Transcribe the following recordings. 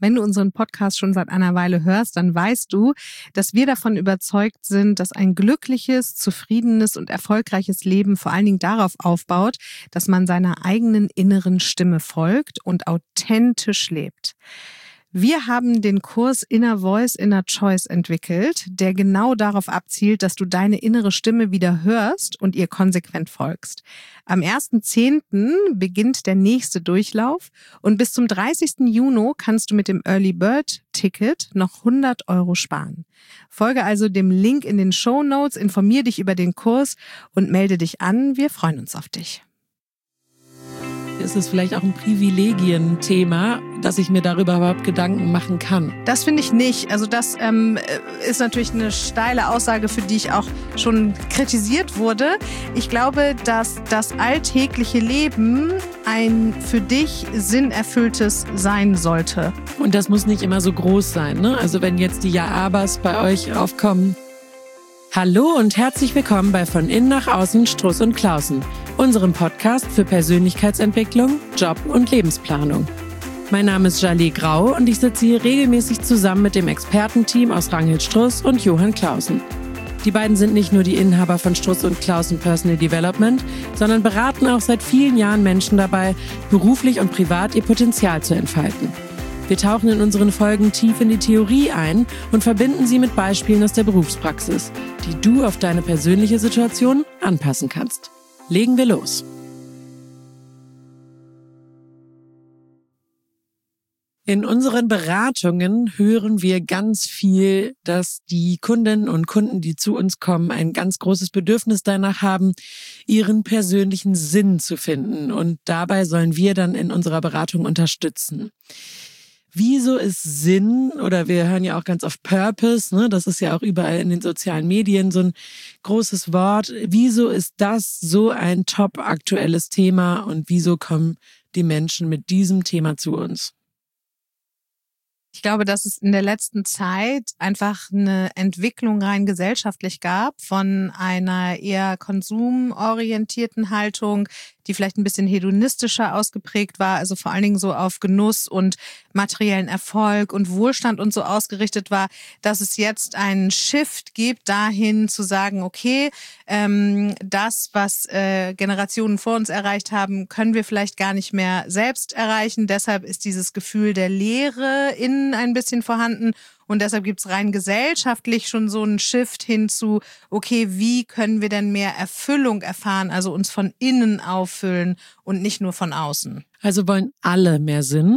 Wenn du unseren Podcast schon seit einer Weile hörst, dann weißt du, dass wir davon überzeugt sind, dass ein glückliches, zufriedenes und erfolgreiches Leben vor allen Dingen darauf aufbaut, dass man seiner eigenen inneren Stimme folgt und authentisch lebt. Wir haben den Kurs Inner Voice, Inner Choice entwickelt, der genau darauf abzielt, dass du deine innere Stimme wieder hörst und ihr konsequent folgst. Am 1.10. beginnt der nächste Durchlauf und bis zum 30. Juni kannst du mit dem Early Bird Ticket noch 100 € sparen. Folge also dem Link in den Shownotes, informier dich über den Kurs und melde dich an. Wir freuen uns auf dich. Ist es vielleicht auch ein Privilegienthema, dass ich mir darüber überhaupt Gedanken machen kann? Das finde ich nicht. Also das ist natürlich eine steile Aussage, für die ich auch schon kritisiert wurde. Ich glaube, dass das alltägliche Leben ein für dich sinnerfülltes sein sollte. Und das muss nicht immer so groß sein, ne? Also wenn jetzt die Ja-Abers bei euch aufkommen. Hallo und herzlich willkommen bei Von Innen nach Außen Struss und Clausen, unserem Podcast für Persönlichkeitsentwicklung, Job und Lebensplanung. Mein Name ist Jaleh Grau und ich sitze hier regelmäßig zusammen mit dem Expertenteam aus Ranghild Struss und Johann Clausen. Die beiden sind nicht nur die Inhaber von Struss und Clausen Personal Development, sondern beraten auch seit vielen Jahren Menschen dabei, beruflich und privat ihr Potenzial zu entfalten. Wir tauchen in unseren Folgen tief in die Theorie ein und verbinden sie mit Beispielen aus der Berufspraxis, die du auf deine persönliche Situation anpassen kannst. Legen wir los. In unseren Beratungen hören wir ganz viel, dass die Kundinnen und Kunden, die zu uns kommen, ein ganz großes Bedürfnis danach haben, ihren persönlichen Sinn zu finden. Und dabei sollen wir dann in unserer Beratung unterstützen. Wieso ist Sinn, oder wir hören ja auch ganz oft Purpose, ne? Das ist ja auch überall in den sozialen Medien so ein großes Wort. Wieso ist das so ein top aktuelles Thema und wieso kommen die Menschen mit diesem Thema zu uns? Ich glaube, dass es in der letzten Zeit einfach eine Entwicklung rein gesellschaftlich gab von einer eher konsumorientierten Haltung, die vielleicht ein bisschen hedonistischer ausgeprägt war, also vor allen Dingen so auf Genuss und materiellen Erfolg und Wohlstand und so ausgerichtet war, dass es jetzt einen Shift gibt dahin zu sagen, okay, das, was Generationen vor uns erreicht haben, können wir vielleicht gar nicht mehr selbst erreichen. Deshalb ist dieses Gefühl der Leere innen ein bisschen vorhanden. Und deshalb gibt's rein gesellschaftlich schon so einen Shift hin zu, okay, wie können wir denn mehr Erfüllung erfahren, also uns von innen auffüllen und nicht nur von außen. Also wollen alle mehr Sinn?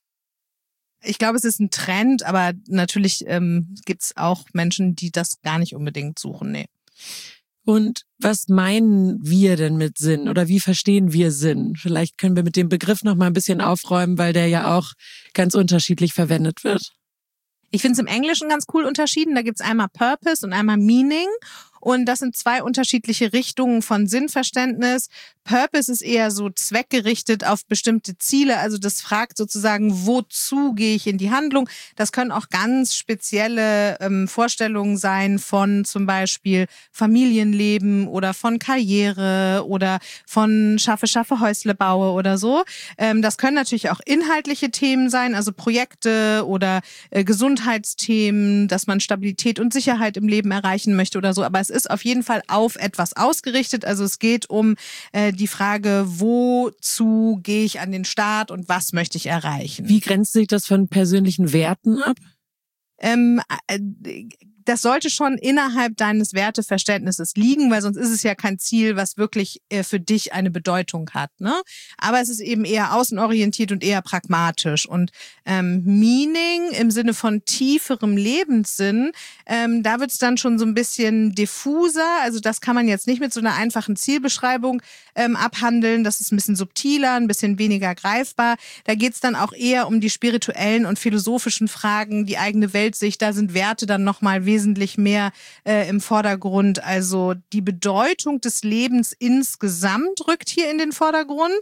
Ich glaube, es ist ein Trend, aber natürlich gibt's auch Menschen, die das gar nicht unbedingt suchen. Nee. Und was meinen wir denn mit Sinn oder wie verstehen wir Sinn? Vielleicht können wir mit dem Begriff noch mal ein bisschen aufräumen, weil der ja auch ganz unterschiedlich verwendet wird. Ich finde es im Englischen ganz cool unterschieden. Da gibt's einmal Purpose und einmal Meaning. Und das sind zwei unterschiedliche Richtungen von Sinnverständnis. Purpose ist eher so zweckgerichtet auf bestimmte Ziele. Also das fragt sozusagen, wozu gehe ich in die Handlung? Das können auch ganz spezielle Vorstellungen sein von zum Beispiel Familienleben oder von Karriere oder von schaffe Häusle baue oder so. Das können natürlich auch inhaltliche Themen sein, also Projekte oder Gesundheitsthemen, dass man Stabilität und Sicherheit im Leben erreichen möchte oder so. Aber es ist auf jeden Fall auf etwas ausgerichtet. Also es geht um die Frage, wozu gehe ich an den Start und was möchte ich erreichen. Wie grenzt sich das von persönlichen Werten ab? Das sollte schon innerhalb deines Werteverständnisses liegen, weil sonst ist es ja kein Ziel, was wirklich für dich eine Bedeutung hat, ne? Aber es ist eben eher außenorientiert und eher pragmatisch. Und Meaning im Sinne von tieferem Lebenssinn, da wird es dann schon so ein bisschen diffuser. Also das kann man jetzt nicht mit so einer einfachen Zielbeschreibung abhandeln. Das ist ein bisschen subtiler, ein bisschen weniger greifbar. Da geht es dann auch eher um die spirituellen und philosophischen Fragen, die eigene Weltsicht. Da sind Werte dann nochmal wesentlich mehr im Vordergrund. Also die Bedeutung des Lebens insgesamt rückt hier in den Vordergrund.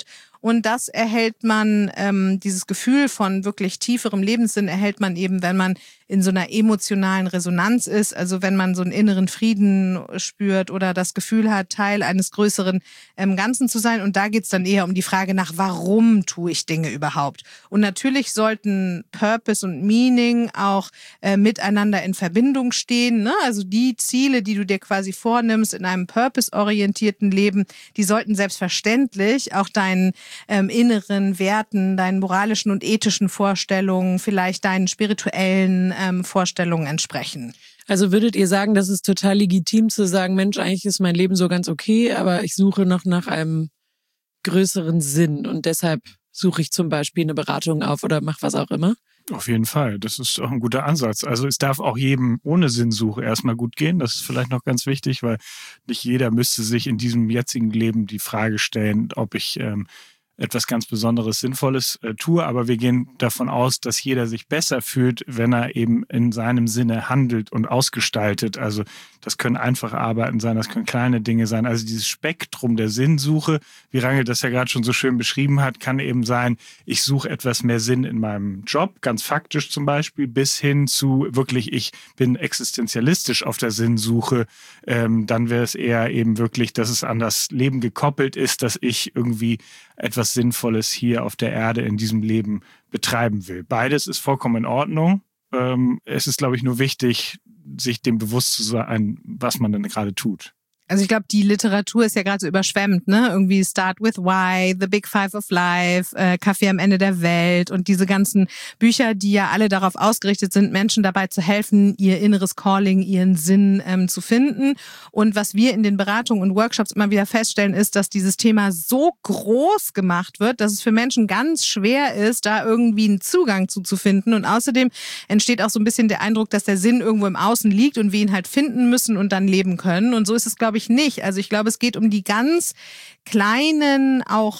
Und das erhält man, dieses Gefühl von wirklich tieferem Lebenssinn erhält man eben, wenn man in so einer emotionalen Resonanz ist, also wenn man so einen inneren Frieden spürt oder das Gefühl hat, Teil eines größeren Ganzen zu sein. Und da geht's dann eher um die Frage nach, warum tue ich Dinge überhaupt? Und natürlich sollten Purpose und Meaning auch miteinander in Verbindung stehen, ne? Also die Ziele, die du dir quasi vornimmst in einem purpose-orientierten Leben, die sollten selbstverständlich auch deinen inneren Werten, deinen moralischen und ethischen Vorstellungen, vielleicht deinen spirituellen Vorstellungen entsprechen. Also würdet ihr sagen, das ist total legitim zu sagen, Mensch, eigentlich ist mein Leben so ganz okay, aber ich suche noch nach einem größeren Sinn und deshalb suche ich zum Beispiel eine Beratung auf oder mache was auch immer? Auf jeden Fall, das ist auch ein guter Ansatz. Also es darf auch jedem ohne Sinnsuche erstmal gut gehen. Das ist vielleicht noch ganz wichtig, weil nicht jeder müsste sich in diesem jetzigen Leben die Frage stellen, ob ich etwas ganz Besonderes, Sinnvolles tue. Aber wir gehen davon aus, dass jeder sich besser fühlt, wenn er eben in seinem Sinne handelt und ausgestaltet. Also das können einfache Arbeiten sein, das können kleine Dinge sein. Also dieses Spektrum der Sinnsuche, wie Rangel das ja gerade schon so schön beschrieben hat, kann eben sein, ich suche etwas mehr Sinn in meinem Job, ganz faktisch zum Beispiel, bis hin zu wirklich, ich bin existenzialistisch auf der Sinnsuche. Dann wäre es eher eben wirklich, dass es an das Leben gekoppelt ist, dass ich irgendwie etwas Sinnvolles hier auf der Erde in diesem Leben betreiben will. Beides ist vollkommen in Ordnung. Es ist, glaube ich, nur wichtig, sich dem bewusst zu sein, was man denn gerade tut. Also ich glaube, die Literatur ist ja gerade so überschwemmt, ne? Irgendwie Start with Why, The Big Five of Life, Kaffee am Ende der Welt und diese ganzen Bücher, die ja alle darauf ausgerichtet sind, Menschen dabei zu helfen, ihr inneres Calling, ihren Sinn zu finden. Und was wir in den Beratungen und Workshops immer wieder feststellen, ist, dass dieses Thema so groß gemacht wird, dass es für Menschen ganz schwer ist, da irgendwie einen Zugang zu finden. Und außerdem entsteht auch so ein bisschen der Eindruck, dass der Sinn irgendwo im Außen liegt und wir ihn halt finden müssen und dann leben können. Und so ist es, glaube ich, nicht. Also ich glaube, es geht um die ganz kleinen, auch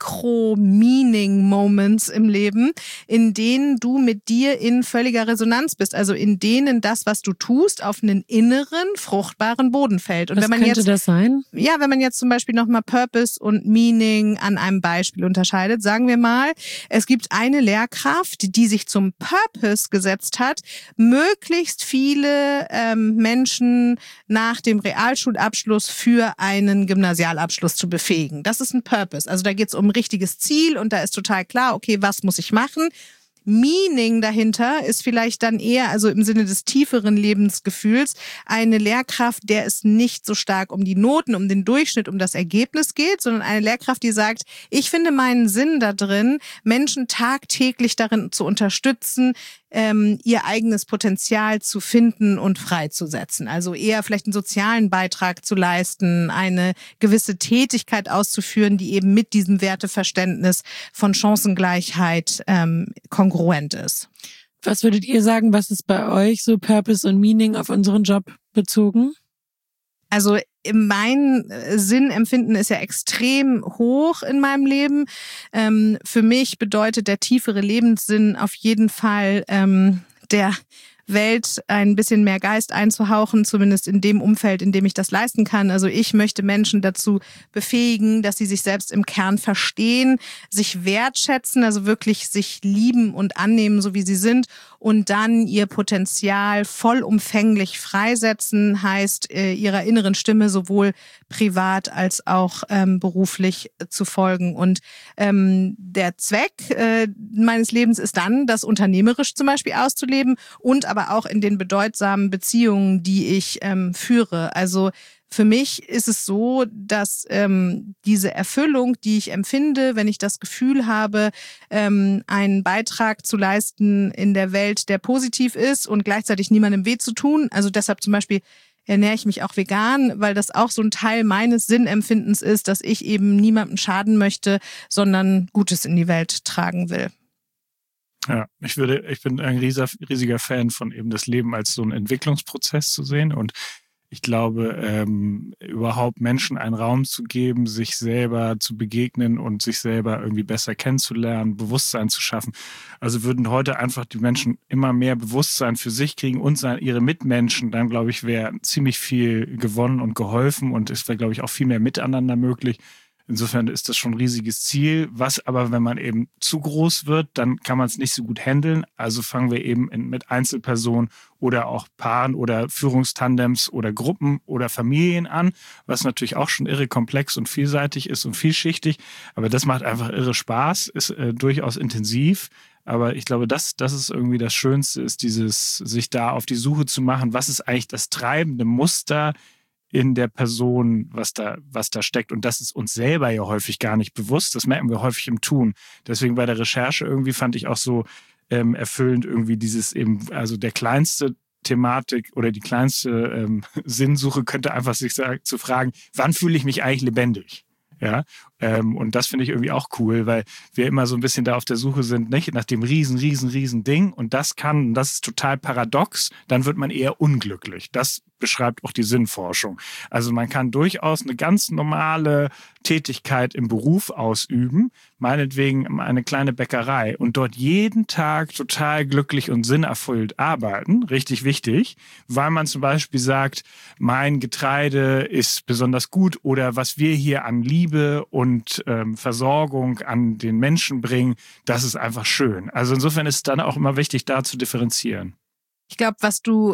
Mikro-Meaning-Moments im Leben, in denen du mit dir in völliger Resonanz bist. Also in denen das, was du tust, auf einen inneren, fruchtbaren Boden fällt. Und was wenn man könnte jetzt, das sein? Ja, wenn man jetzt zum Beispiel nochmal Purpose und Meaning an einem Beispiel unterscheidet, sagen wir mal, es gibt eine Lehrkraft, die sich zum Purpose gesetzt hat, möglichst viele Menschen nach dem Realschulabschluss für einen Gymnasialabschluss zu befähigen. Das ist ein Purpose. Also da geht es um ein richtiges Ziel und da ist total klar, okay, was muss ich machen? Meaning dahinter ist vielleicht dann eher, also im Sinne des tieferen Lebensgefühls, eine Lehrkraft, der es nicht so stark um die Noten, um den Durchschnitt, um das Ergebnis geht, sondern eine Lehrkraft, die sagt, ich finde meinen Sinn da drin, Menschen tagtäglich darin zu unterstützen, ihr eigenes Potenzial zu finden und freizusetzen. Also eher vielleicht einen sozialen Beitrag zu leisten, eine gewisse Tätigkeit auszuführen, die eben mit diesem Werteverständnis von Chancengleichheit kongruent ist. Was würdet ihr sagen, was ist bei euch so Purpose und Meaning auf unseren Job bezogen? Also mein Sinnempfinden ist ja extrem hoch in meinem Leben. Für mich bedeutet der tiefere Lebenssinn auf jeden Fall der Welt ein bisschen mehr Geist einzuhauchen, zumindest in dem Umfeld, in dem ich das leisten kann. Also ich möchte Menschen dazu befähigen, dass sie sich selbst im Kern verstehen, sich wertschätzen, also wirklich sich lieben und annehmen, so wie sie sind und dann ihr Potenzial vollumfänglich freisetzen, heißt ihrer inneren Stimme sowohl privat als auch beruflich zu folgen. Und der Zweck meines Lebens ist dann, das unternehmerisch zum Beispiel auszuleben und aber auch in den bedeutsamen Beziehungen, die ich führe. Also für mich ist es so, dass diese Erfüllung, die ich empfinde, wenn ich das Gefühl habe, einen Beitrag zu leisten in der Welt, der positiv ist und gleichzeitig niemandem weh zu tun, also deshalb zum Beispiel ernähre ich mich auch vegan, weil das auch so ein Teil meines Sinnempfindens ist, dass ich eben niemandem schaden möchte, sondern Gutes in die Welt tragen will. Ja, ich bin ein riesiger Fan von eben das Leben als so einen Entwicklungsprozess zu sehen und ich glaube, überhaupt Menschen einen Raum zu geben, sich selber zu begegnen und sich selber irgendwie besser kennenzulernen, Bewusstsein zu schaffen. Also würden heute einfach die Menschen immer mehr Bewusstsein für sich kriegen und ihre Mitmenschen, dann glaube ich, wäre ziemlich viel gewonnen und geholfen und es wäre, glaube ich, auch viel mehr Miteinander möglich. Insofern ist das schon ein riesiges Ziel, was aber, wenn man eben zu groß wird, dann kann man es nicht so gut handeln. Also fangen wir eben mit Einzelpersonen oder auch Paaren oder Führungstandems oder Gruppen oder Familien an, was natürlich auch schon irre komplex und vielseitig ist und vielschichtig. Aber das macht einfach irre Spaß, ist durchaus intensiv. Aber ich glaube, das ist irgendwie das Schönste, ist dieses, sich da auf die Suche zu machen, was ist eigentlich das treibende Muster in der Person, was da steckt. Und das ist uns selber ja häufig gar nicht bewusst. Das merken wir häufig im Tun. Deswegen bei der Recherche irgendwie fand ich auch so erfüllend irgendwie dieses eben, also der kleinste Thematik oder die kleinste Sinnsuche könnte einfach sich zu fragen, wann fühle ich mich eigentlich lebendig? Ja, und das finde ich irgendwie auch cool, weil wir immer so ein bisschen da auf der Suche sind, nicht nach dem riesen Ding, und das ist total paradox, dann wird man eher unglücklich. Das beschreibt auch die Sinnforschung. Also man kann durchaus eine ganz normale Tätigkeit im Beruf ausüben, meinetwegen eine kleine Bäckerei, und dort jeden Tag total glücklich und sinnerfüllt arbeiten, richtig wichtig, weil man zum Beispiel sagt, mein Getreide ist besonders gut oder was wir hier an Liebe und Versorgung an den Menschen bringen, das ist einfach schön. Also insofern ist es dann auch immer wichtig, da zu differenzieren. Ich glaube, was du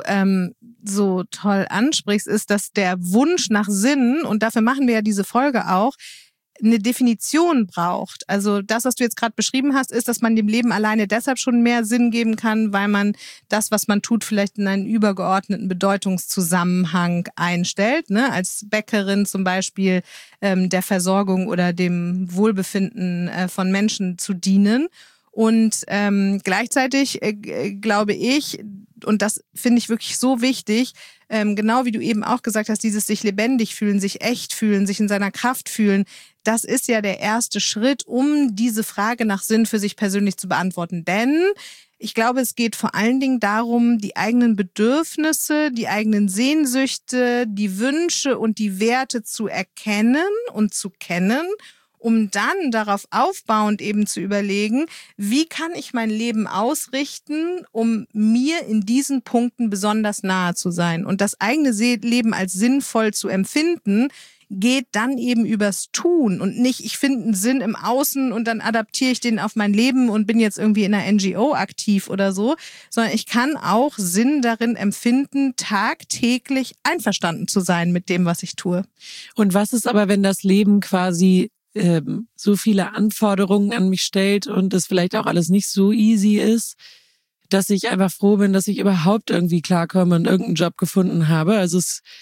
so toll ansprichst, ist, dass der Wunsch nach Sinn, und dafür machen wir ja diese Folge auch, eine Definition braucht. Also das, was du jetzt gerade beschrieben hast, ist, dass man dem Leben alleine deshalb schon mehr Sinn geben kann, weil man das, was man tut, vielleicht in einen übergeordneten Bedeutungszusammenhang einstellt. Ne? Als Bäckerin zum Beispiel der Versorgung oder dem Wohlbefinden von Menschen zu dienen. Und gleichzeitig glaube ich, und das finde ich wirklich so wichtig, genau wie du eben auch gesagt hast, dieses sich lebendig fühlen, sich echt fühlen, sich in seiner Kraft fühlen, das ist ja der erste Schritt, um diese Frage nach Sinn für sich persönlich zu beantworten. Denn ich glaube, es geht vor allen Dingen darum, die eigenen Bedürfnisse, die eigenen Sehnsüchte, die Wünsche und die Werte zu erkennen und zu kennen, um dann darauf aufbauend eben zu überlegen, wie kann ich mein Leben ausrichten, um mir in diesen Punkten besonders nahe zu sein. Und das eigene Leben als sinnvoll zu empfinden, geht dann eben übers Tun und nicht, ich finde einen Sinn im Außen und dann adaptiere ich den auf mein Leben und bin jetzt irgendwie in einer NGO aktiv oder so, sondern ich kann auch Sinn darin empfinden, tagtäglich einverstanden zu sein mit dem, was ich tue. Und was ist aber, wenn das Leben quasi so viele Anforderungen an mich stellt und es vielleicht auch alles nicht so easy ist, dass ich einfach froh bin, dass ich überhaupt irgendwie klarkomme und irgendeinen Job gefunden habe. Also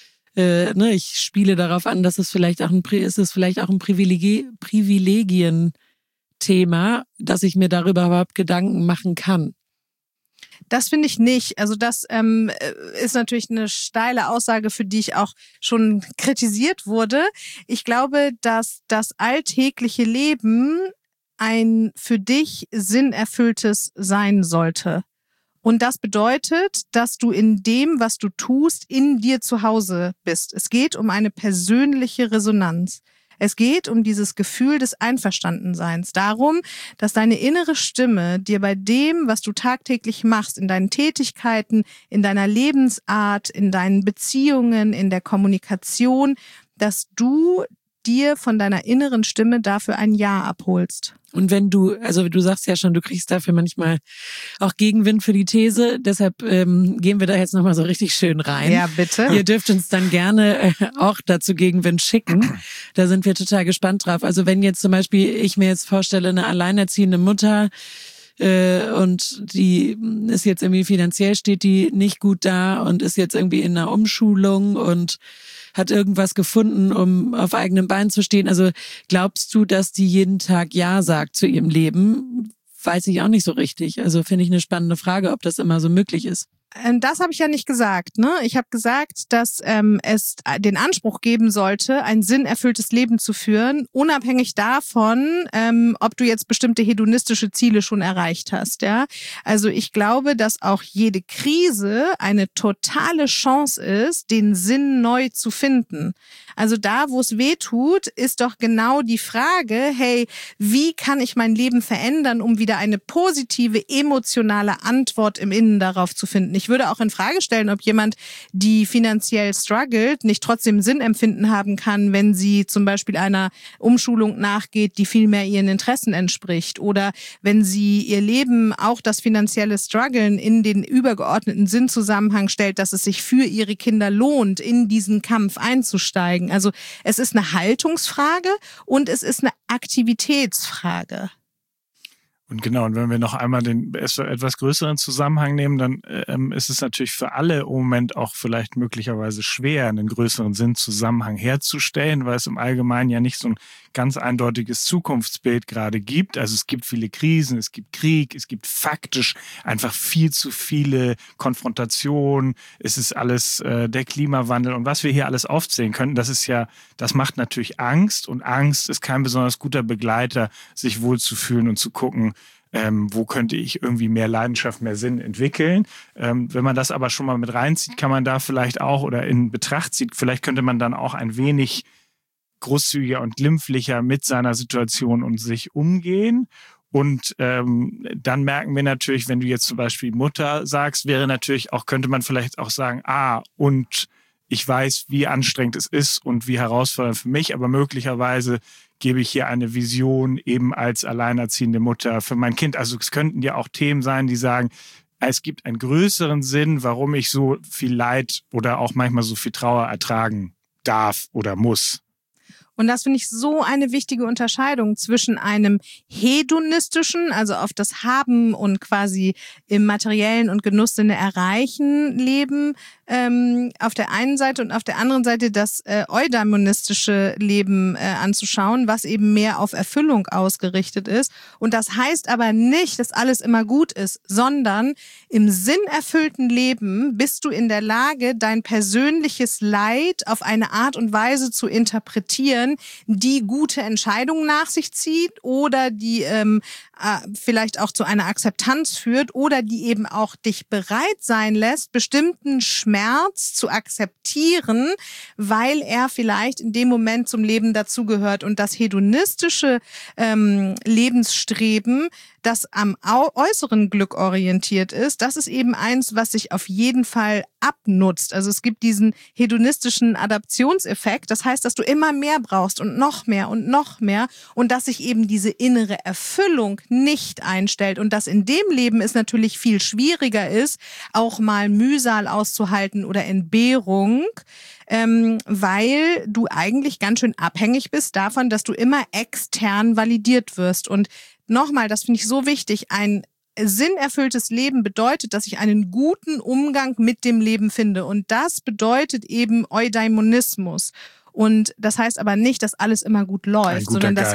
ich spiele darauf an, dass es vielleicht auch ein Privilegien-Thema, dass ich mir darüber überhaupt Gedanken machen kann. Das finde ich nicht. Also das ist natürlich eine steile Aussage, für die ich auch schon kritisiert wurde. Ich glaube, dass das alltägliche Leben ein für dich sinnerfülltes sein sollte. Und das bedeutet, dass du in dem, was du tust, in dir zu Hause bist. Es geht um eine persönliche Resonanz. Es geht um dieses Gefühl des Einverstandenseins, darum, dass deine innere Stimme dir bei dem, was du tagtäglich machst, in deinen Tätigkeiten, in deiner Lebensart, in deinen Beziehungen, in der Kommunikation, dass du dir von deiner inneren Stimme dafür ein Ja abholst. Und wenn du sagst ja schon, du kriegst dafür manchmal auch Gegenwind für die These, deshalb gehen wir da jetzt nochmal so richtig schön rein. Ja, bitte. Ihr dürft uns dann gerne auch dazu Gegenwind schicken. Da sind wir total gespannt drauf. Also wenn jetzt zum Beispiel ich mir jetzt vorstelle, eine alleinerziehende Mutter und die ist jetzt irgendwie finanziell, steht die nicht gut da und ist jetzt irgendwie in einer Umschulung und hat irgendwas gefunden, um auf eigenen Beinen zu stehen. Also glaubst du, dass die jeden Tag Ja sagt zu ihrem Leben? Weiß ich auch nicht so richtig. Also finde ich eine spannende Frage, ob das immer so möglich ist. Das habe ich ja nicht gesagt. Ne? Ich habe gesagt, dass es den Anspruch geben sollte, ein sinnerfülltes Leben zu führen, unabhängig davon, ob du jetzt bestimmte hedonistische Ziele schon erreicht hast. Ja? Also ich glaube, dass auch jede Krise eine totale Chance ist, den Sinn neu zu finden. Also da, wo es weh tut, ist doch genau die Frage, hey, wie kann ich mein Leben verändern, um wieder eine positive, emotionale Antwort im Innen darauf zu finden? Ich würde auch in Frage stellen, ob jemand, die finanziell struggelt, nicht trotzdem Sinnempfinden haben kann, wenn sie zum Beispiel einer Umschulung nachgeht, die viel mehr ihren Interessen entspricht. Oder wenn sie ihr Leben, auch das finanzielle Struggeln, in den übergeordneten Sinnzusammenhang stellt, dass es sich für ihre Kinder lohnt, in diesen Kampf einzusteigen. Also es ist eine Haltungsfrage und es ist eine Aktivitätsfrage. Und genau, und wenn wir noch einmal den etwas größeren Zusammenhang nehmen, dann ist es natürlich für alle im Moment auch vielleicht möglicherweise schwer, einen größeren Sinnzusammenhang herzustellen, weil es im Allgemeinen ja nicht so ein ganz eindeutiges Zukunftsbild gerade gibt. Also es gibt viele Krisen, es gibt Krieg, es gibt faktisch einfach viel zu viele Konfrontationen. Es ist alles der Klimawandel und was wir hier alles aufzählen können, das macht natürlich Angst und Angst ist kein besonders guter Begleiter, sich wohlzufühlen und zu gucken, wo könnte ich irgendwie mehr Leidenschaft, mehr Sinn entwickeln. Wenn man das aber schon mal mit reinzieht, kann man da vielleicht auch oder in Betracht zieht, vielleicht könnte man dann auch ein wenig großzügiger und glimpflicher mit seiner Situation und sich umgehen. Und dann merken wir natürlich, wenn du jetzt zum Beispiel Mutter sagst, könnte man vielleicht auch sagen, und ich weiß, wie anstrengend es ist und wie herausfordernd für mich, aber möglicherweise gebe ich hier eine Vision eben als alleinerziehende Mutter für mein Kind. Also es könnten ja auch Themen sein, die sagen, es gibt einen größeren Sinn, warum ich so viel Leid oder auch manchmal so viel Trauer ertragen darf oder muss. Und das finde ich so eine wichtige Unterscheidung zwischen einem hedonistischen, also auf das Haben und quasi im materiellen und Genusssinne erreichen Leben auf der einen Seite und auf der anderen Seite das eudaimonistische Leben anzuschauen, was eben mehr auf Erfüllung ausgerichtet ist. Und das heißt aber nicht, dass alles immer gut ist, sondern im sinnerfüllten Leben bist du in der Lage, dein persönliches Leid auf eine Art und Weise zu interpretieren, die gute Entscheidungen nach sich zieht oder die vielleicht auch zu einer Akzeptanz führt oder die eben auch dich bereit sein lässt, bestimmten Schmerz zu akzeptieren, weil er vielleicht in dem Moment zum Leben dazugehört. Und das hedonistische Lebensstreben, das am äußeren Glück orientiert ist, das ist eben eins, was sich auf jeden Fall abnutzt. Also es gibt diesen hedonistischen Adaptionseffekt. Das heißt, dass du immer mehr brauchst und noch mehr und dass sich eben diese innere Erfüllung nicht einstellt und dass in dem Leben es natürlich viel schwieriger ist, auch mal Mühsal auszuhalten oder Entbehrung, weil du eigentlich ganz schön abhängig bist davon, dass du immer extern validiert wirst. Und nochmal, das finde ich so wichtig, ein sinnerfülltes Leben bedeutet, dass ich einen guten Umgang mit dem Leben finde. Und das bedeutet eben Eudaimonismus. Und das heißt aber nicht, dass alles immer gut läuft, sondern dass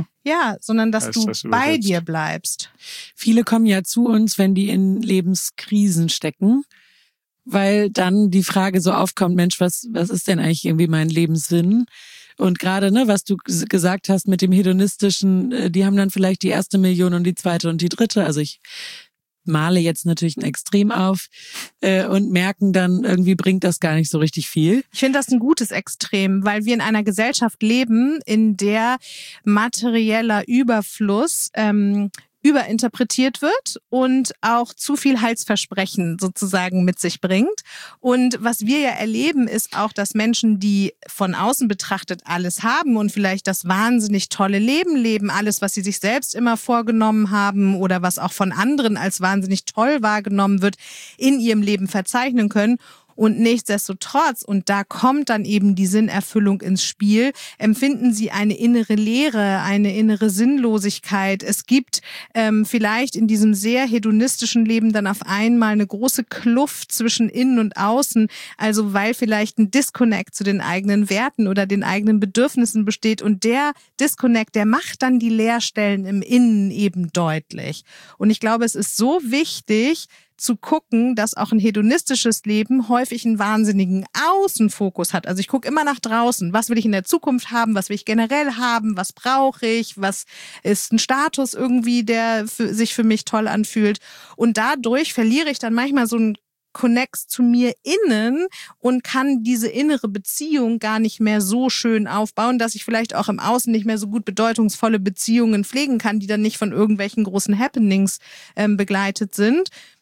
du bei dir bleibst. Viele kommen ja zu uns, wenn die in Lebenskrisen stecken, weil dann die Frage so aufkommt, Mensch, was ist denn eigentlich irgendwie mein Lebenssinn? Und gerade, was du gesagt hast mit dem hedonistischen, die haben dann vielleicht die erste Million und die zweite und die dritte. Also ich male jetzt natürlich ein Extrem auf und merken dann, irgendwie bringt das gar nicht so richtig viel. Ich finde das ein gutes Extrem, weil wir in einer Gesellschaft leben, in der materieller Überfluss überinterpretiert wird und auch zu viel Heilsversprechen sozusagen mit sich bringt. Und was wir ja erleben, ist auch, dass Menschen, die von außen betrachtet alles haben und vielleicht das wahnsinnig tolle Leben leben, alles, was sie sich selbst immer vorgenommen haben oder was auch von anderen als wahnsinnig toll wahrgenommen wird, in ihrem Leben verzeichnen können. Und nichtsdestotrotz, und da kommt dann eben die Sinnerfüllung ins Spiel, empfinden sie eine innere Leere, eine innere Sinnlosigkeit. Es gibt vielleicht in diesem sehr hedonistischen Leben dann auf einmal eine große Kluft zwischen innen und außen, also weil vielleicht ein Disconnect zu den eigenen Werten oder den eigenen Bedürfnissen besteht. Und der Disconnect, der macht dann die Leerstellen im Innen eben deutlich. Und ich glaube, es ist so wichtig, zu gucken, dass auch ein hedonistisches Leben häufig einen wahnsinnigen Außenfokus hat. Also ich gucke immer nach draußen. Was will ich in der Zukunft haben? Was will ich generell haben? Was brauche ich? Was ist ein Status irgendwie, der sich für mich toll anfühlt? Und dadurch verliere ich dann manchmal so einen Connect zu mir innen und kann diese innere Beziehung gar nicht mehr so schön aufbauen, dass ich vielleicht auch im Außen nicht mehr so gut bedeutungsvolle Beziehungen pflegen kann, die dann nicht von irgendwelchen großen Happenings begleitet sind.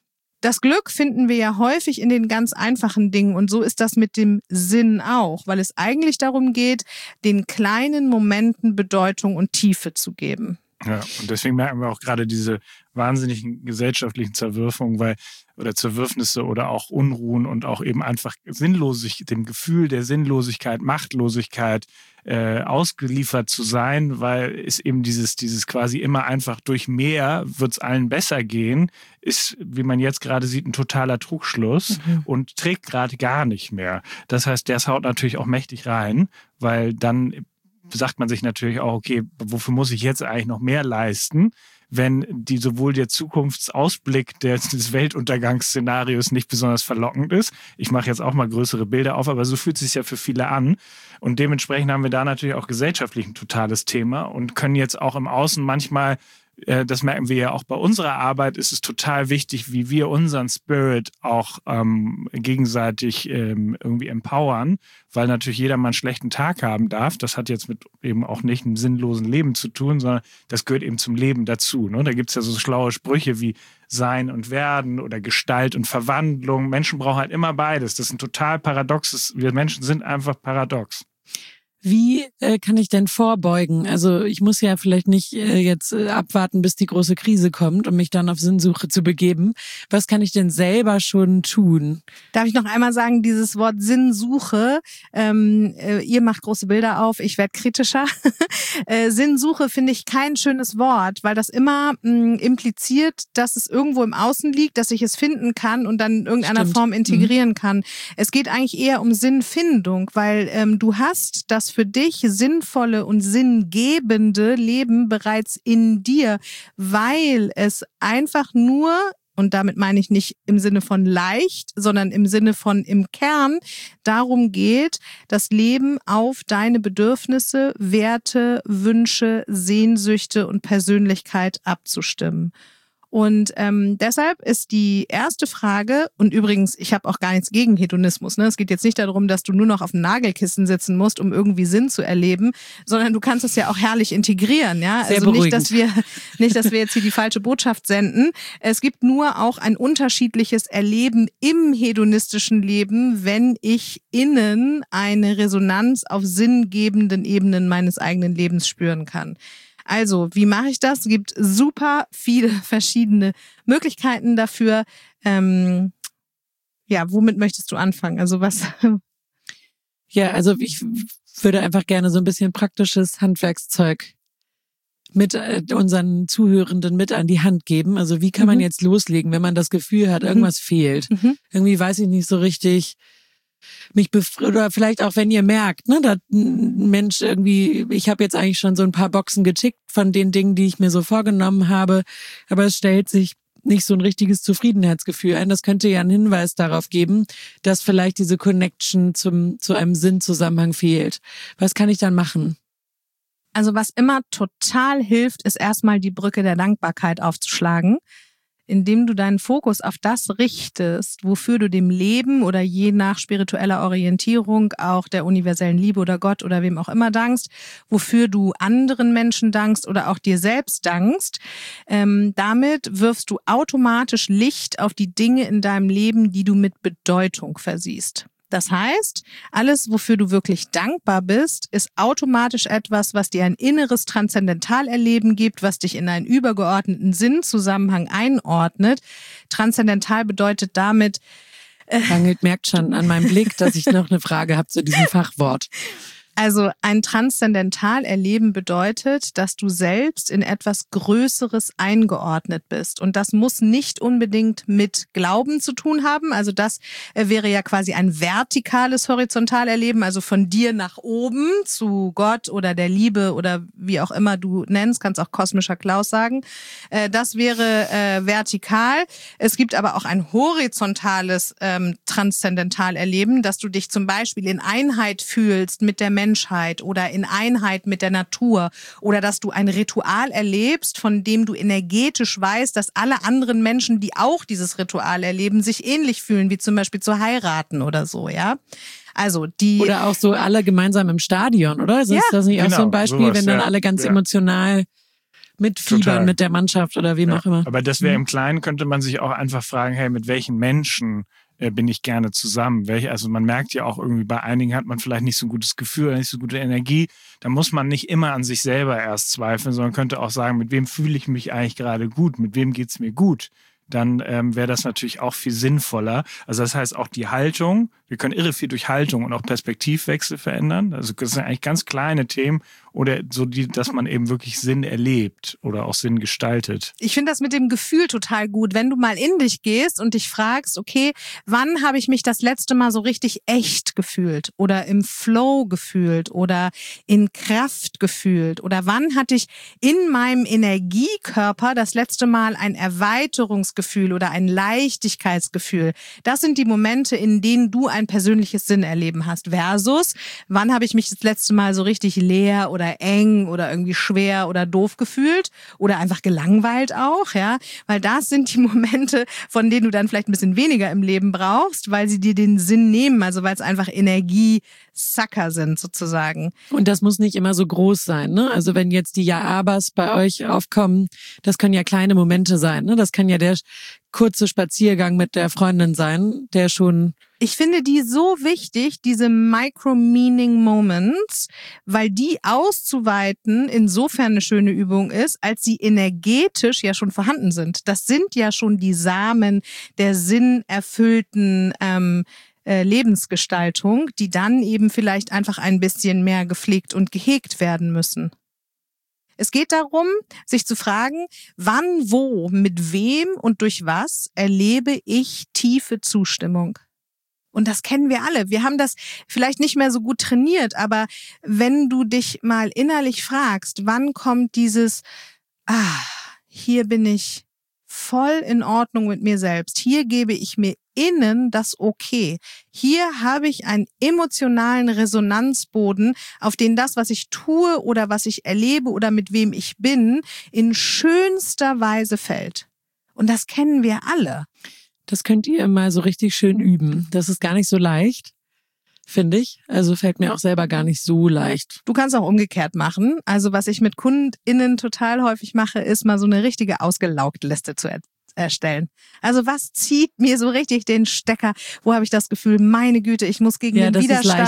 das Glück finden wir ja häufig in den ganz einfachen Dingen und so ist das mit dem Sinn auch, weil es eigentlich darum geht, den kleinen Momenten Bedeutung und Tiefe zu geben. Ja, und deswegen merken wir auch gerade diese wahnsinnigen gesellschaftlichen Zerwürfungen oder Zerwürfnisse oder auch Unruhen und auch eben einfach dem Gefühl der Sinnlosigkeit, Machtlosigkeit ausgeliefert zu sein, weil es eben dieses quasi immer einfach durch mehr wird es allen besser gehen, ist, wie man jetzt gerade sieht, ein totaler Trugschluss und trägt gerade gar nicht mehr. Das heißt, das haut natürlich auch mächtig rein, weil dann sagt man sich natürlich auch, okay, wofür muss ich jetzt eigentlich noch mehr leisten, wenn sowohl der Zukunftsausblick des Weltuntergangsszenarios nicht besonders verlockend ist. Ich mache jetzt auch mal größere Bilder auf, aber so fühlt es sich ja für viele an. Und dementsprechend haben wir da natürlich auch gesellschaftlich ein totales Thema und können jetzt auch im Außen manchmal, das merken wir ja auch bei unserer Arbeit, ist es total wichtig, wie wir unseren Spirit auch gegenseitig irgendwie empowern, weil natürlich jeder mal einen schlechten Tag haben darf. Das hat jetzt mit eben auch nicht einem sinnlosen Leben zu tun, sondern das gehört eben zum Leben dazu. Ne? Da gibt es ja so schlaue Sprüche wie Sein und Werden oder Gestalt und Verwandlung. Menschen brauchen halt immer beides. Das ist ein total paradoxes, wir Menschen sind einfach paradox. Wie kann ich denn vorbeugen? Also ich muss ja vielleicht nicht jetzt abwarten, bis die große Krise kommt, um mich dann auf Sinnsuche zu begeben. Was kann ich denn selber schon tun? Darf ich noch einmal sagen, dieses Wort Sinnsuche, ihr macht große Bilder auf, ich werde kritischer. Sinnsuche finde ich kein schönes Wort, weil das immer impliziert, dass es irgendwo im Außen liegt, dass ich es finden kann und dann in irgendeiner Form integrieren kann. Es geht eigentlich eher um Sinnfindung, weil du hast das für dich sinnvolle und sinngebende Leben bereits in dir, weil es einfach nur, und damit meine ich nicht im Sinne von leicht, sondern im Sinne von im Kern, darum geht, das Leben auf deine Bedürfnisse, Werte, Wünsche, Sehnsüchte und Persönlichkeit abzustimmen. Und deshalb ist die erste Frage, und übrigens, ich habe auch gar nichts gegen Hedonismus, ne? Es geht jetzt nicht darum, dass du nur noch auf dem Nagelkissen sitzen musst, um irgendwie Sinn zu erleben, sondern du kannst es ja auch herrlich integrieren, ja. Sehr also beruhigend. nicht, dass wir jetzt hier die falsche Botschaft senden. Es gibt nur auch ein unterschiedliches Erleben im hedonistischen Leben, wenn ich innen eine Resonanz auf sinngebenden Ebenen meines eigenen Lebens spüren kann. Also, wie mache ich das? Es gibt super viele verschiedene Möglichkeiten dafür. Womit möchtest du anfangen? Also was? Ja, also ich würde einfach gerne so ein bisschen praktisches Handwerkszeug mit unseren Zuhörenden mit an die Hand geben. Also wie kann man jetzt loslegen, wenn man das Gefühl hat, irgendwas fehlt? Irgendwie weiß ich nicht so richtig, oder vielleicht auch, wenn ihr merkt, ne, da Mensch irgendwie, ich habe jetzt eigentlich schon so ein paar Boxen getickt von den Dingen, die ich mir so vorgenommen habe, aber es stellt sich nicht so ein richtiges Zufriedenheitsgefühl ein. Das könnte ja einen Hinweis darauf geben, dass vielleicht diese Connection zu einem Sinnzusammenhang fehlt. Was kann ich dann machen? Also was immer total hilft, ist erstmal die Brücke der Dankbarkeit aufzuschlagen, indem du deinen Fokus auf das richtest, wofür du dem Leben oder je nach spiritueller Orientierung auch der universellen Liebe oder Gott oder wem auch immer dankst, wofür du anderen Menschen dankst oder auch dir selbst dankst. Damit wirfst du automatisch Licht auf die Dinge in deinem Leben, die du mit Bedeutung versiehst. Das heißt, alles, wofür du wirklich dankbar bist, ist automatisch etwas, was dir ein inneres Transzendentalerleben gibt, was dich in einen übergeordneten Sinnzusammenhang einordnet. Transzendental bedeutet damit... Rangit merkt schon an meinem Blick, dass ich noch eine Frage habe zu diesem Fachwort. Also ein Transzendentalerleben bedeutet, dass du selbst in etwas Größeres eingeordnet bist. Und das muss nicht unbedingt mit Glauben zu tun haben. Also das wäre ja quasi ein vertikales Horizontalerleben, also von dir nach oben zu Gott oder der Liebe oder wie auch immer du nennst, kannst auch kosmischer Klaus sagen. Das wäre vertikal. Es gibt aber auch ein horizontales Transzendentalerleben, dass du dich zum Beispiel in Einheit fühlst mit der Menschheit oder in Einheit mit der Natur oder dass du ein Ritual erlebst, von dem du energetisch weißt, dass alle anderen Menschen, die auch dieses Ritual erleben, sich ähnlich fühlen, wie zum Beispiel zu heiraten oder so, ja. Also oder auch so alle gemeinsam im Stadion, oder? Ist das nicht auch so ein Beispiel, sowas, wenn dann alle ganz emotional mitfiebern Total. mit der Mannschaft oder wem auch immer. Aber das wäre im Kleinen, könnte man sich auch einfach fragen, hey, mit welchen Menschen bin ich gerne zusammen? Also man merkt ja auch irgendwie, bei einigen hat man vielleicht nicht so ein gutes Gefühl oder nicht so gute Energie. Da muss man nicht immer an sich selber erst zweifeln, sondern könnte auch sagen, mit wem fühle ich mich eigentlich gerade gut? Mit wem geht's mir gut? Dann wäre das natürlich auch viel sinnvoller. Also das heißt auch die Haltung, wir können irre viel durch Haltung und auch Perspektivwechsel verändern. Also das sind eigentlich ganz kleine Themen oder so, dass man eben wirklich Sinn erlebt oder auch Sinn gestaltet. Ich finde das mit dem Gefühl total gut, wenn du mal in dich gehst und dich fragst, okay, wann habe ich mich das letzte Mal so richtig echt gefühlt oder im Flow gefühlt oder in Kraft gefühlt oder wann hatte ich in meinem Energiekörper das letzte Mal ein Erweiterungsgefühl oder ein Leichtigkeitsgefühl. Das sind die Momente, in denen du ein persönliches Sinnerleben hast versus wann habe ich mich das letzte Mal so richtig leer oder eng oder irgendwie schwer oder doof gefühlt oder einfach gelangweilt auch, ja, weil das sind die Momente, von denen du dann vielleicht ein bisschen weniger im Leben brauchst, weil sie dir den Sinn nehmen, also weil es einfach Energiesacker sind sozusagen. Und das muss nicht immer so groß sein, ne? Also wenn jetzt die Ja-Abers bei euch aufkommen, das können ja kleine Momente sein, ne? Das kann ja der kurze Spaziergang mit der Freundin sein, der schon... Ich finde die so wichtig, diese Micro-Meaning-Moments, weil die auszuweiten insofern eine schöne Übung ist, als sie energetisch ja schon vorhanden sind. Das sind ja schon die Samen der sinnerfüllten Lebensgestaltung, die dann eben vielleicht einfach ein bisschen mehr gepflegt und gehegt werden müssen. Es geht darum, sich zu fragen, wann, wo, mit wem und durch was erlebe ich tiefe Zustimmung. Und das kennen wir alle. Wir haben das vielleicht nicht mehr so gut trainiert, aber wenn du dich mal innerlich fragst, wann kommt dieses, hier bin ich voll in Ordnung mit mir selbst. Hier gebe ich mir innen das Okay. Hier habe ich einen emotionalen Resonanzboden, auf den das, was ich tue oder was ich erlebe oder mit wem ich bin, in schönster Weise fällt. Und das kennen wir alle. Das könnt ihr mal so richtig schön üben. Das ist gar nicht so leicht, finde ich. Also fällt mir auch selber gar nicht so leicht. Du kannst auch umgekehrt machen. Also was ich mit KundInnen total häufig mache, ist mal so eine richtige ausgelaugte Liste zu erstellen. Also was zieht mir so richtig den Stecker? Wo habe ich das Gefühl, meine Güte, ich muss gegen den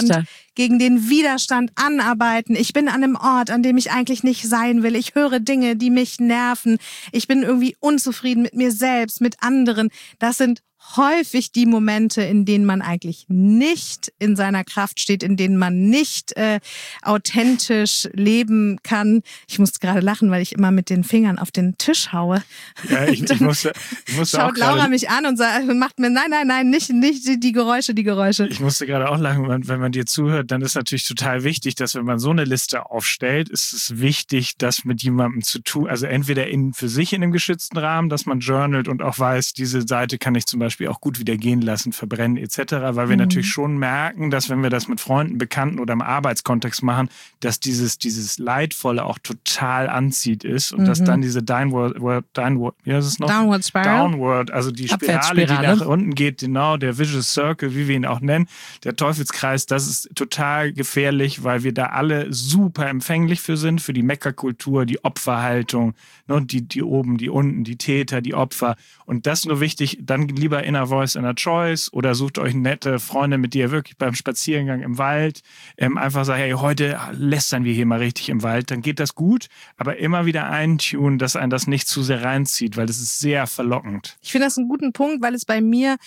Widerstand anarbeiten. Ich bin an einem Ort, an dem ich eigentlich nicht sein will. Ich höre Dinge, die mich nerven. Ich bin irgendwie unzufrieden mit mir selbst, mit anderen. Das sind häufig die Momente, in denen man eigentlich nicht in seiner Kraft steht, in denen man nicht authentisch leben kann. Ich musste gerade lachen, weil ich immer mit den Fingern auf den Tisch haue. Ja, ich musste schaut Laura mich an und macht mir, nein, nicht die Geräusche. Ich musste gerade auch lachen, wenn man dir zuhört, dann ist natürlich total wichtig, dass wenn man so eine Liste aufstellt, ist es wichtig, das mit jemandem zu tun, also entweder für sich in einem geschützten Rahmen, dass man journalt und auch weiß, diese Seite kann ich zum Beispiel auch gut wieder gehen lassen, verbrennen etc., weil wir natürlich schon merken, dass wenn wir das mit Freunden, Bekannten oder im Arbeitskontext machen, dass dieses Leidvolle auch total anzieht ist und dass dann diese Downward, wie heißt es noch? Downward Spiral. Downward, also die Spirale, die nach unten geht, genau, der Vicious Circle, wie wir ihn auch nennen, der Teufelskreis, das ist total gefährlich, weil wir da alle super empfänglich für sind, für die Meckerkultur, die Opferhaltung, ne, die oben, die unten, die Täter, die Opfer und das nur wichtig, dann lieber Inner Voice, Inner Choice oder sucht euch nette Freunde, mit der ihr wirklich beim Spaziergang im Wald einfach sagt, hey, heute lästern wir hier mal richtig im Wald, dann geht das gut, aber immer wieder eintunen, dass einen das nicht zu sehr reinzieht, weil das ist sehr verlockend. Ich finde das einen guten Punkt, weil es bei mir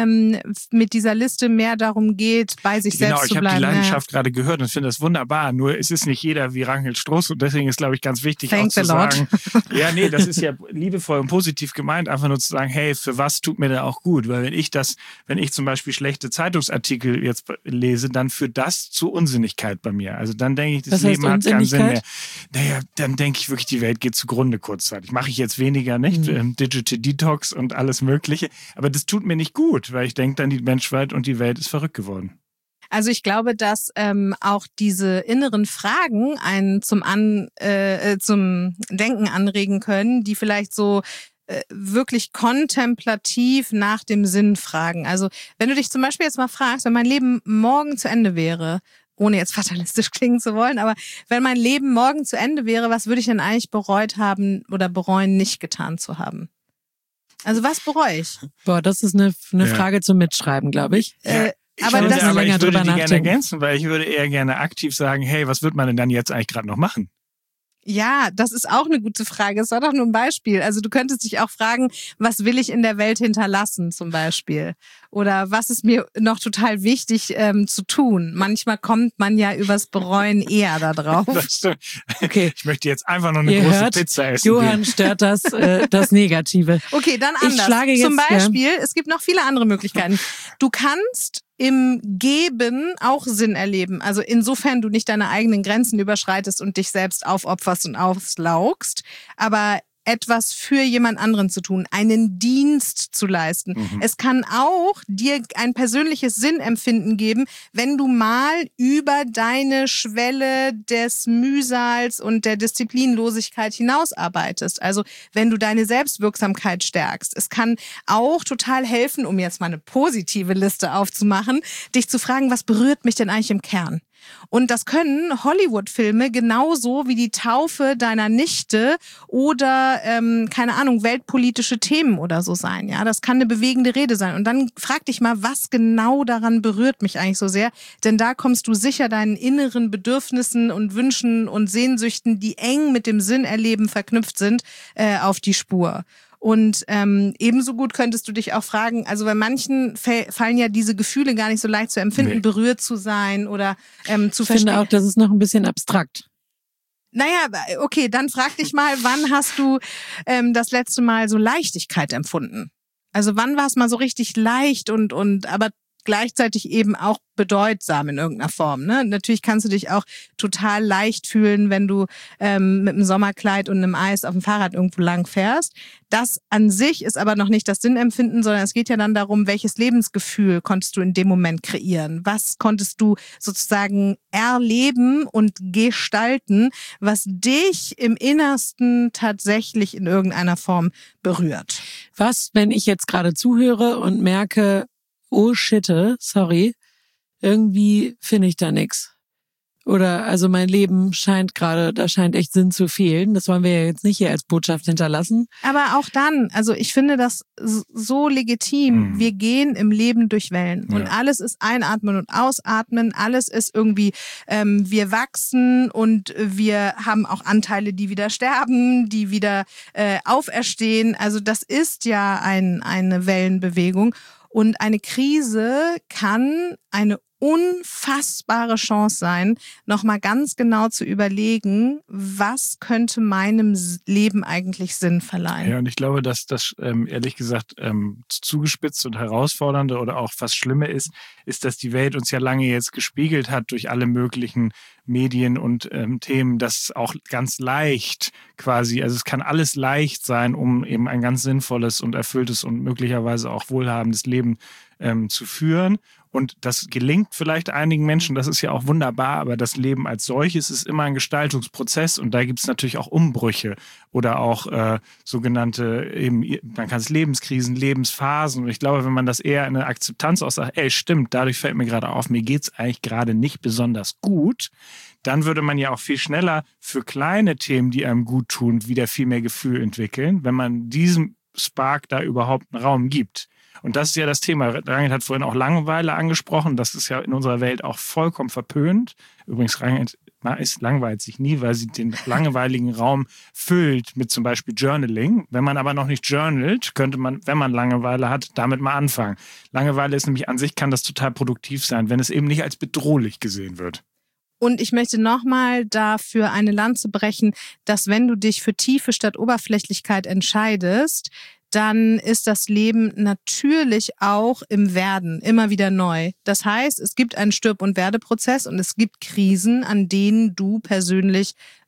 mit dieser Liste mehr darum geht, bei sich selbst zu bleiben. Genau, ich habe die Leidenschaft gerade gehört und finde das wunderbar, nur es ist nicht jeder wie Rangel Struss und deswegen ist, glaube ich, ganz wichtig auch zu sagen, ja, nee, das ist ja liebevoll und positiv gemeint, einfach nur zu sagen, hey, für was tut mir da auch gut? Weil wenn ich zum Beispiel schlechte Zeitungsartikel jetzt lese, dann führt das zu Unsinnigkeit bei mir. Also dann denke ich, das Leben hat keinen Sinn mehr. Naja, dann denke ich wirklich, die Welt geht zugrunde kurzzeitig. Mache ich jetzt weniger, nicht? Digital Detox und alles Mögliche. Aber das tut mir nicht gut, weil ich denke dann, die Menschheit und die Welt ist verrückt geworden. Also ich glaube, dass auch diese inneren Fragen einen zum Denken anregen können, die vielleicht so wirklich kontemplativ nach dem Sinn fragen. Also wenn du dich zum Beispiel jetzt mal fragst, wenn mein Leben morgen zu Ende wäre ohne jetzt fatalistisch klingen zu wollen, aber wenn mein Leben morgen zu Ende wäre, was würde ich denn eigentlich bereut haben oder bereuen, nicht getan zu haben? Also was bereue ich? Boah, das ist eine Frage zum Mitschreiben, glaube ich. Ich würde die gerne ergänzen, weil ich würde eher gerne aktiv sagen, hey, was wird man denn dann jetzt eigentlich gerade noch machen? Ja, das ist auch eine gute Frage. Es war doch nur ein Beispiel. Also du könntest dich auch fragen, was will ich in der Welt hinterlassen zum Beispiel? Oder was ist mir noch total wichtig zu tun? Manchmal kommt man ja übers Bereuen eher da drauf. Das stimmt. Okay. Ich möchte jetzt einfach noch eine große Pizza essen. Johann stört das Negative. Okay, dann anders. Zum Beispiel, es gibt noch viele andere Möglichkeiten. Du kannst im Geben auch Sinn erleben. Also insofern du nicht deine eigenen Grenzen überschreitest und dich selbst aufopferst und auslaugst, aber etwas für jemand anderen zu tun, einen Dienst zu leisten. Es kann auch dir ein persönliches Sinnempfinden geben, wenn du mal über deine Schwelle des Mühsals und der Disziplinlosigkeit hinausarbeitest. Also wenn du deine Selbstwirksamkeit stärkst. Es kann auch total helfen, um jetzt mal eine positive Liste aufzumachen, dich zu fragen, was berührt mich denn eigentlich im Kern? Und das können Hollywood-Filme genauso wie die Taufe deiner Nichte oder, keine Ahnung, weltpolitische Themen oder so sein. Ja, das kann eine bewegende Rede sein. Und dann frag dich mal, was genau daran berührt mich eigentlich so sehr? Denn da kommst du sicher deinen inneren Bedürfnissen und Wünschen und Sehnsüchten, die eng mit dem Sinnerleben verknüpft sind, auf die Spur. Und ebenso gut könntest du dich auch fragen, also bei manchen fallen ja diese Gefühle gar nicht so leicht zu empfinden, berührt zu sein oder zu verstehen. Ich finde auch, das ist noch ein bisschen abstrakt. Naja, okay, dann frag dich mal, wann hast du das letzte Mal so Leichtigkeit empfunden? Also wann war es mal so richtig leicht und aber gleichzeitig eben auch bedeutsam in irgendeiner Form. Ne? Natürlich kannst du dich auch total leicht fühlen, wenn du mit einem Sommerkleid und einem Eis auf dem Fahrrad irgendwo lang fährst. Das an sich ist aber noch nicht das Sinnempfinden, sondern es geht ja dann darum, welches Lebensgefühl konntest du in dem Moment kreieren? Was konntest du sozusagen erleben und gestalten, was dich im Innersten tatsächlich in irgendeiner Form berührt? Was, wenn ich jetzt gerade zuhöre und merke, oh shit, sorry, irgendwie finde ich da nix. Oder also mein Leben scheint gerade, da scheint echt Sinn zu fehlen. Das wollen wir ja jetzt nicht hier als Botschaft hinterlassen. Aber auch dann, also ich finde das so legitim. Wir gehen im Leben durch Wellen. Und alles ist Einatmen und Ausatmen. Alles ist irgendwie, wir wachsen und wir haben auch Anteile, die wieder sterben, die wieder auferstehen. Also das ist ja eine Wellenbewegung. Und eine Krise kann eine unfassbare Chance sein, nochmal ganz genau zu überlegen, was könnte meinem Leben eigentlich Sinn verleihen. Ja, und ich glaube, dass das ehrlich gesagt zugespitzt und herausfordernde oder auch fast Schlimme ist, dass die Welt uns ja lange jetzt gespiegelt hat durch alle möglichen Medien und Themen, dass auch ganz leicht quasi, also es kann alles leicht sein, um eben ein ganz sinnvolles und erfülltes und möglicherweise auch wohlhabendes Leben zu führen. Und das gelingt vielleicht einigen Menschen, das ist ja auch wunderbar, aber das Leben als solches ist immer ein Gestaltungsprozess und da gibt es natürlich auch Umbrüche oder auch sogenannte, eben, man kann es Lebenskrisen, Lebensphasen. Und ich glaube, wenn man das eher in eine Akzeptanz auch sagt, ey, stimmt, dadurch fällt mir gerade auf, mir geht's eigentlich gerade nicht besonders gut, dann würde man ja auch viel schneller für kleine Themen, die einem gut tun, wieder viel mehr Gefühl entwickeln, wenn man diesem Spark da überhaupt einen Raum gibt. Und das ist ja das Thema. Rangit hat vorhin auch Langeweile angesprochen. Das ist ja in unserer Welt auch vollkommen verpönt. Übrigens, Rangit langweilt sich nie, weil sie den langweiligen Raum füllt mit zum Beispiel Journaling. Wenn man aber noch nicht journalt, könnte man, wenn man Langeweile hat, damit mal anfangen. Langeweile ist nämlich an sich, kann das total produktiv sein, wenn es eben nicht als bedrohlich gesehen wird. Und ich möchte nochmal dafür eine Lanze brechen, dass wenn du dich für Tiefe statt Oberflächlichkeit entscheidest, dann ist das Leben natürlich auch im Werden immer wieder neu. Das heißt, es gibt einen Stirb- und Werdeprozess und es gibt Krisen, an denen du persönlich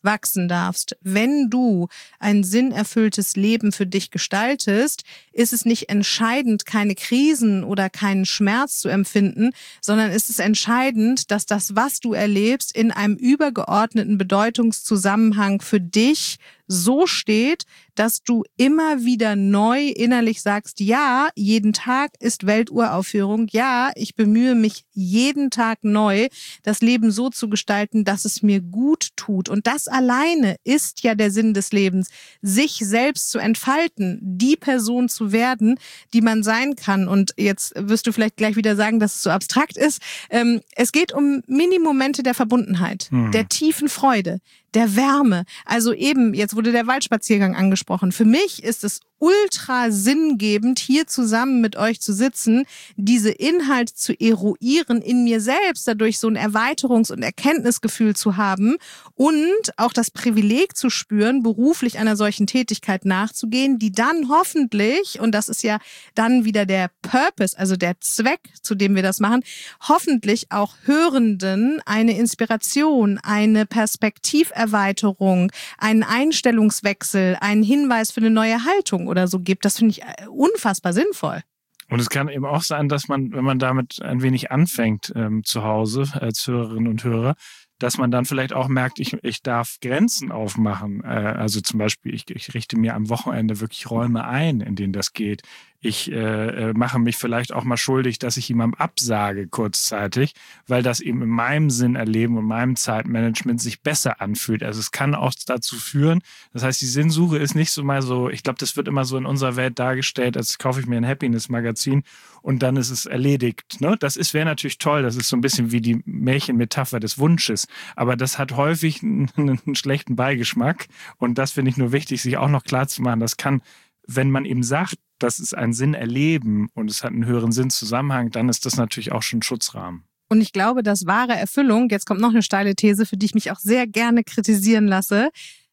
wachsen darfst. Wenn du ein sinnerfülltes Leben für dich gestaltest, ist es nicht entscheidend, keine Krisen oder keinen Schmerz zu empfinden, sondern ist es entscheidend, dass das, was du erlebst, in einem übergeordneten Bedeutungszusammenhang für dich so steht, dass du immer wieder neu innerlich sagst, ja, jeden Tag ist Welturaufführung, ja, ich bemühe mich jeden Tag neu, das Leben so zu gestalten, dass es mir gut tut. Und das alleine ist ja der Sinn des Lebens, sich selbst zu entfalten, die Person zu werden, die man sein kann. Und jetzt wirst du vielleicht gleich wieder sagen, dass es so abstrakt ist. Es geht um Minimomente der Verbundenheit, der tiefen Freude, der Wärme. Also eben, jetzt wurde der Waldspaziergang angesprochen. Für mich ist es ultra sinngebend, hier zusammen mit euch zu sitzen, diese Inhalte zu eruieren, in mir selbst dadurch so ein Erweiterungs- und Erkenntnisgefühl zu haben und auch das Privileg zu spüren, beruflich einer solchen Tätigkeit nachzugehen, die dann hoffentlich, und das ist ja dann wieder der Purpose, also der Zweck, zu dem wir das machen, hoffentlich auch Hörenden eine Inspiration, eine Perspektiverweiterung, einen Einstellungswechsel, einen Hinweis für eine neue Haltung oder so gibt. Das finde ich unfassbar sinnvoll. Und es kann eben auch sein, dass man, wenn man damit ein wenig anfängt zu Hause als Hörerinnen und Hörer, dass man dann vielleicht auch merkt, ich darf Grenzen aufmachen. Also zum Beispiel, ich richte mir am Wochenende wirklich Räume ein, in denen das geht. Ich mache mich vielleicht auch mal schuldig, dass ich jemandem absage kurzzeitig, weil das eben in meinem Sinnerleben und meinem Zeitmanagement sich besser anfühlt. Also es kann auch dazu führen, das heißt, die Sinnsuche ist nicht so mal so, ich glaube, das wird immer so in unserer Welt dargestellt, als kaufe ich mir ein Happiness-Magazin und dann ist es erledigt. Ne? Das wäre natürlich toll, das ist so ein bisschen wie die Märchenmetapher des Wunsches, aber das hat häufig einen schlechten Beigeschmack und das finde ich nur wichtig, sich auch noch klar zu machen, das kann, wenn man eben sagt, das ist ein Sinn erleben und es hat einen höheren Sinnzusammenhang, dann ist das natürlich auch schon ein Schutzrahmen. Und ich glaube, dass wahre Erfüllung, jetzt kommt noch eine steile These, für die ich mich auch sehr gerne kritisieren lasse,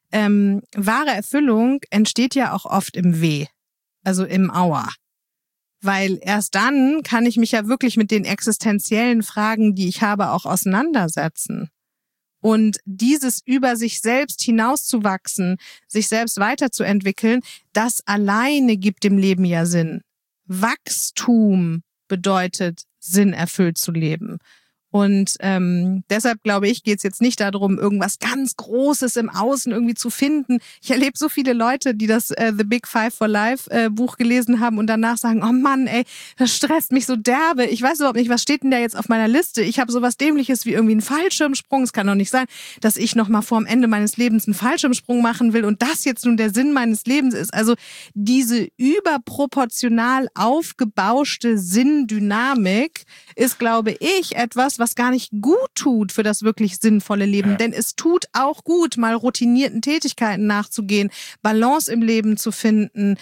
wahre Erfüllung entsteht ja auch oft im Weh, also im Aua. Weil erst dann kann ich mich ja wirklich mit den existenziellen Fragen, die ich habe, auch auseinandersetzen. Und dieses über sich selbst hinauszuwachsen, sich selbst weiterzuentwickeln, das alleine gibt dem Leben ja Sinn. Wachstum bedeutet, sinnerfüllt zu leben. Und deshalb glaube ich, geht es jetzt nicht darum, irgendwas ganz Großes im Außen irgendwie zu finden. Ich erlebe so viele Leute, die das The Big Five for Life Buch gelesen haben und danach sagen, oh Mann, ey, das stresst mich so derbe. Ich weiß überhaupt nicht, was steht denn da jetzt auf meiner Liste? Ich habe sowas Dämliches wie irgendwie einen Fallschirmsprung. Es kann doch nicht sein, dass ich nochmal vor dem Ende meines Lebens einen Fallschirmsprung machen will und das jetzt nun der Sinn meines Lebens ist. Also diese überproportional aufgebauschte Sinndynamik ist, glaube ich, etwas, was gar nicht gut tut für das wirklich sinnvolle Leben. Ja. Denn es tut auch gut, mal routinierten Tätigkeiten nachzugehen, Balance im Leben zu finden,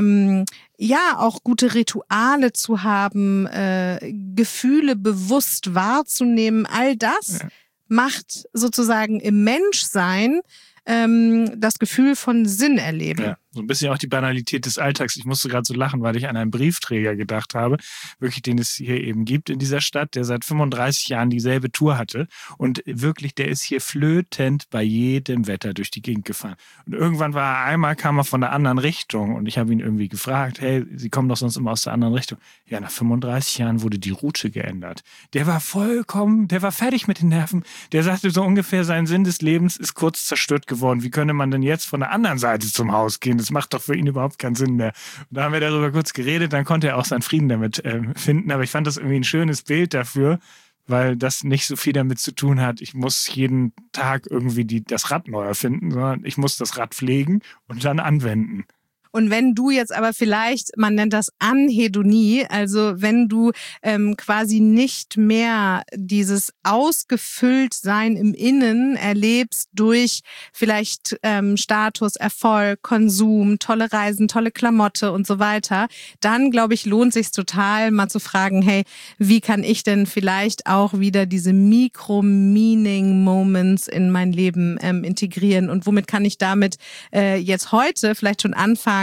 auch gute Rituale zu haben, Gefühle bewusst wahrzunehmen. All das macht sozusagen im Menschsein das Gefühl von Sinn erleben. Ja, so ein bisschen auch die Banalität des Alltags. Ich musste gerade so lachen, weil ich an einen Briefträger gedacht habe, wirklich, den es hier eben gibt in dieser Stadt, der seit 35 Jahren dieselbe Tour hatte und wirklich, der ist hier flötend bei jedem Wetter durch die Gegend gefahren. Und irgendwann kam er von der anderen Richtung und ich habe ihn irgendwie gefragt, hey, Sie kommen doch sonst immer aus der anderen Richtung. Ja, nach 35 Jahren wurde die Route geändert. Der war fertig mit den Nerven. Der sagte so ungefähr, sein Sinn des Lebens ist kurz zerstört geworden. Wie könnte man denn jetzt von der anderen Seite zum Haus gehen? Das macht doch für ihn überhaupt keinen Sinn mehr. Und da haben wir darüber kurz geredet, dann konnte er auch seinen Frieden damit finden. Aber ich fand das irgendwie ein schönes Bild dafür, weil das nicht so viel damit zu tun hat, ich muss jeden Tag irgendwie das Rad neu erfinden, sondern ich muss das Rad pflegen und dann anwenden. Und wenn du jetzt aber vielleicht, man nennt das Anhedonie, also wenn du quasi nicht mehr dieses Ausgefülltsein im Innen erlebst durch vielleicht Status, Erfolg, Konsum, tolle Reisen, tolle Klamotte und so weiter, dann glaube ich, lohnt sich total mal zu fragen, hey, wie kann ich denn vielleicht auch wieder diese Micro-Meaning-Moments in mein Leben integrieren und womit kann ich damit jetzt heute vielleicht schon anfangen,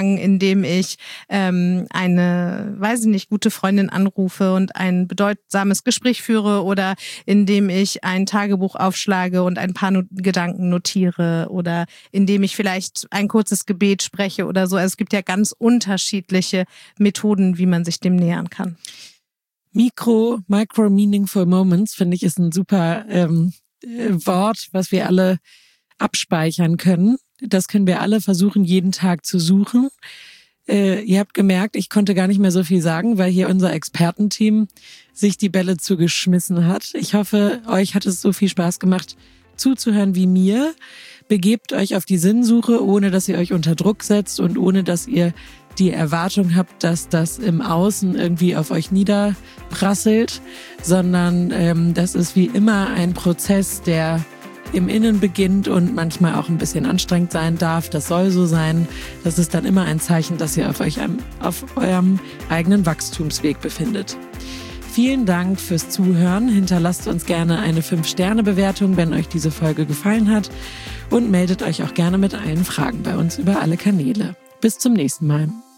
anfangen, indem ich eine, weiß ich nicht, gute Freundin anrufe und ein bedeutsames Gespräch führe oder indem ich ein Tagebuch aufschlage und ein paar Gedanken notiere oder indem ich vielleicht ein kurzes Gebet spreche oder so. Also es gibt ja ganz unterschiedliche Methoden, wie man sich dem nähern kann. Micro Meaningful Moments, finde ich, ist ein super Wort, was wir alle abspeichern können. Das können wir alle versuchen, jeden Tag zu suchen. Ihr habt gemerkt, ich konnte gar nicht mehr so viel sagen, weil hier unser Expertenteam sich die Bälle zugeschmissen hat. Ich hoffe, euch hat es so viel Spaß gemacht, zuzuhören wie mir. Begebt euch auf die Sinnsuche, ohne dass ihr euch unter Druck setzt und ohne dass ihr die Erwartung habt, dass das im Außen irgendwie auf euch niederprasselt, sondern das ist wie immer ein Prozess, der im Innen beginnt und manchmal auch ein bisschen anstrengend sein darf. Das soll so sein. Das ist dann immer ein Zeichen, dass ihr auf eurem eigenen Wachstumsweg befindet. Vielen Dank fürs Zuhören. Hinterlasst uns gerne eine 5-Sterne-Bewertung, wenn euch diese Folge gefallen hat und meldet euch auch gerne mit allen Fragen bei uns über alle Kanäle. Bis zum nächsten Mal.